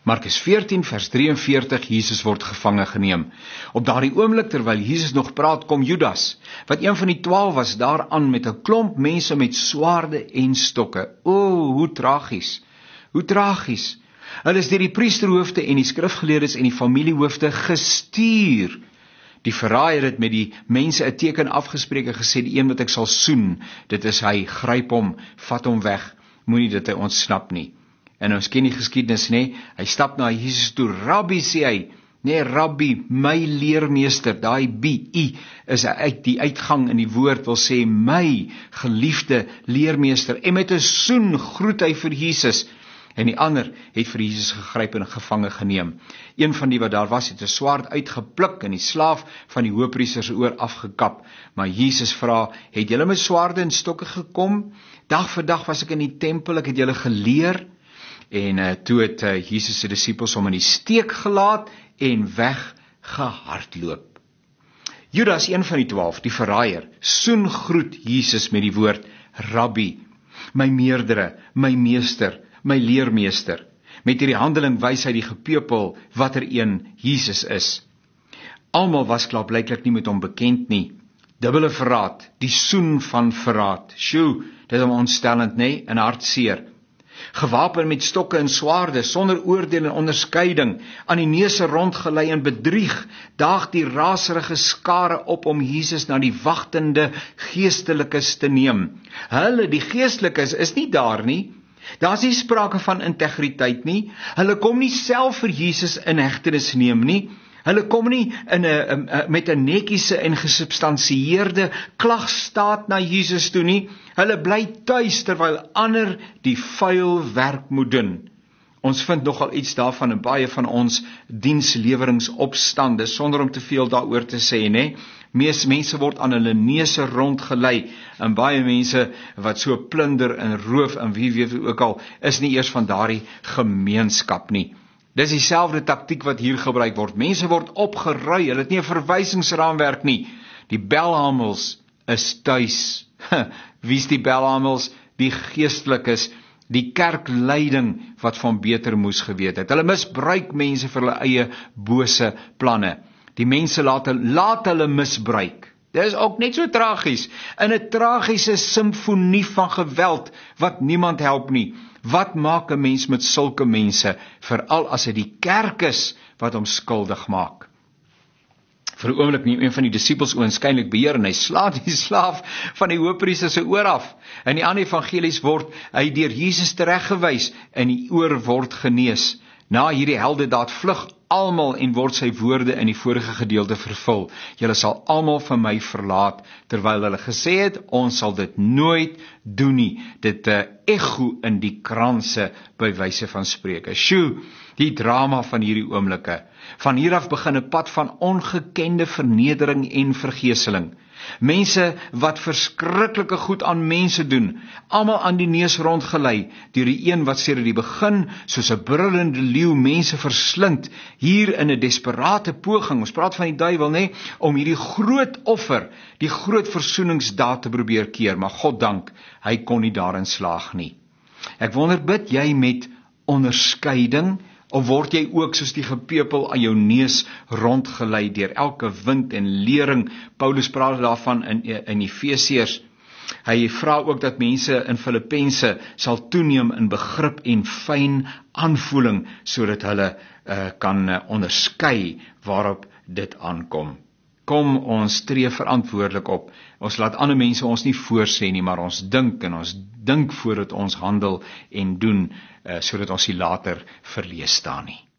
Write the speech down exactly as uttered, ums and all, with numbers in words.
Markus veertien vers drieënveertig, Jesus word gevange geneem. Op daardie oomblik terwyl Jesus nog praat, kom Judas, wat een van die twaalf was, daaraan met 'n klomp mense met swaarde en stokke. O, hoe tragies, hoe tragies. Hulle is deur die priesterhoofde en die skrifgeleerdes en die familiehoofde gestuur. Die verraaier het met die mense 'n teken afgespreek en gesê, die een wat ek sal soen, dit is hy, gryp hom, vat hom weg, moenie dat hy ontsnap nie. En ons ken die geskiedenis, nee, hy stap na Jesus toe, Rabbi, sê hy, nee, Rabbi, my leermeester, daai bi, i, is uit die uitgang in die woord, wil sê, my geliefde leermeester, en met 'n soen groet hy vir Jesus, en die ander het vir Jesus gegryp en gevange geneem. Een van die wat daar was, het 'n swaard uitgepluk en die slaaf van die hoëpriester se oor afgekap. Maar Jesus vra, het julle met swaarde en stokke gekom? Dag vir dag was ek in die tempel, ek het julle geleer. En uh, toe het uh, Jesus se disippels hom in die steek gelaat en weggehardloop. Judas, een van die twaalf, die verraaier, soen groet Jesus met die woord, Rabbi, my meerdere, my meester, my leermeester. Met hierdie handeling wys hy die gepeupel watter een Jesus is. Almal was klaarblyklik nie met hom bekend nie. Dubbele verraad, die soen van verraad. Sjoe, dit is ontstellend, nê, en hartseer. Gewapen met stokke en swaarde, sonder oordeel en onderskeiding, aan die neuse rondgelei en bedrieg, daag die raserige skare op om Jesus na die wagtende geestelikes te neem. Hulle, die geestelikes, is nie daar nie. Daar is nie sprake van integriteit nie. Hulle kom nie self vir Jesus in hegtenis neem nie. Hulle kom nie in 'n met 'n netjiese en gesubstansieerde klagstaat na Jesus toe nie. Hulle bly tuis terwyl ander die vuil werk moet doen. Ons vind nogal iets daarvan in baie van ons diensleweringsopstande, sonder om te veel daaroor te sê, né? Mees mense word aan hulle neuse rondgelei, en baie mense wat so plunder en roof en wie weet ook al, is nie eers van daardie gemeenskap nie. Dis dieselfde taktiek wat hier gebruik word. Mense word opgerui, hulle het nie 'n verwysingsraamwerk nie. Die belhamels is tuis. Wie's die belhamels? Die geestelikes, die kerkleiding wat van beter moes geweet het. Hulle misbruik mense vir hulle eie bose planne. Die mense laat, laat hulle misbruik. Dit is ook net so tragies. In 'n tragiese simfonie van geweld wat niemand help nie. Wat maak 'n mens met sulke mense, veral as dit die kerk is wat hom skuldig maak? Vir 'n oomblik neem een van die disippels oënskynlik beheer en hy slaat die slaaf van die hoëpriester se oor af. In die ander evangelies word hy deur Jesus tereggewys en die oor word genees. Na hierdie heldedaad vlug almal en word sy woorde in die vorige gedeelte vervul. Julle sal almal van my verlaat, terwyl hulle gesê het, ons sal dit nooit doen nie. Dit 'n uh, echo in die kranse by wyse van Spreuke. Sjoe, die drama van hierdie oomblikke. Van hier af begin 'n pad van ongekende vernedering en vergeeseling. Mense wat verskriklike goed aan mense doen, almal aan die neus rondgelei, deur die een wat sedert die begin soos 'n brullende leeu mense verslind, hier in 'n desperate poging, ons praat van die duiwel, nê, om hierdie groot offer, die groot versoeningsdaad te probeer keer, maar God dank, hy kon nie daarin slaag nie. Ek wonder, bid jy met onderskeiding, of word jy ook soos die gepeupel aan jou neus rondgelei deur elke wind en lering? Paulus praat daarvan in, in Efesiërs. Hy vra ook dat mense in Filippense sal toeneem in begrip en fyn aanvoeling, sodat hulle uh, kan uh, onderskei waarop dit aankom. Kom, ons tree verantwoordelik op. Ons laat ander mense ons nie voorsê nie, maar ons dink en ons dink voordat ons handel en doen, uh, sodat ons nie later verlees staan nie.